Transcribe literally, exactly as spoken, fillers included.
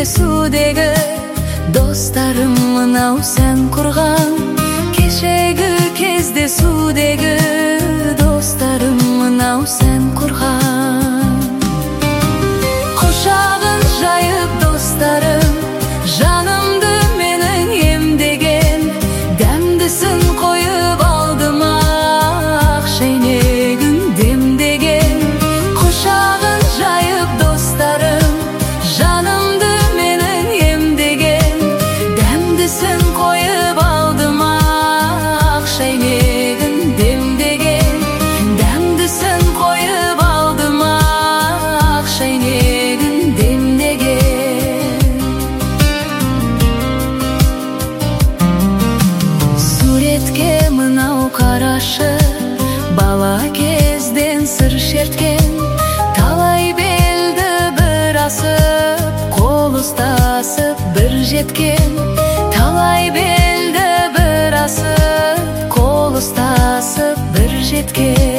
кездесудегі достарым мынау сен құрған. Кешегі кездесудегі достарым мынау сен құрған. Құшағын жайып достарым, жанымды менің емдеген, дәмдісін қойып алдым ақ шәйнегін демдеген. Құшағын жайып достарым, жанымды менің емдеген, дәмдісін қойып алдым ақ шәйнегін демдеген. Дәмдісін қойып алдым ақ шәйнегін демдеген. Суретке мынау қарашы, бала кезден сыр шерткен, талай белді бір асып, қол ұстасып бір жеткен. Талай белді бір асып, қол ұстасып бір жеткен.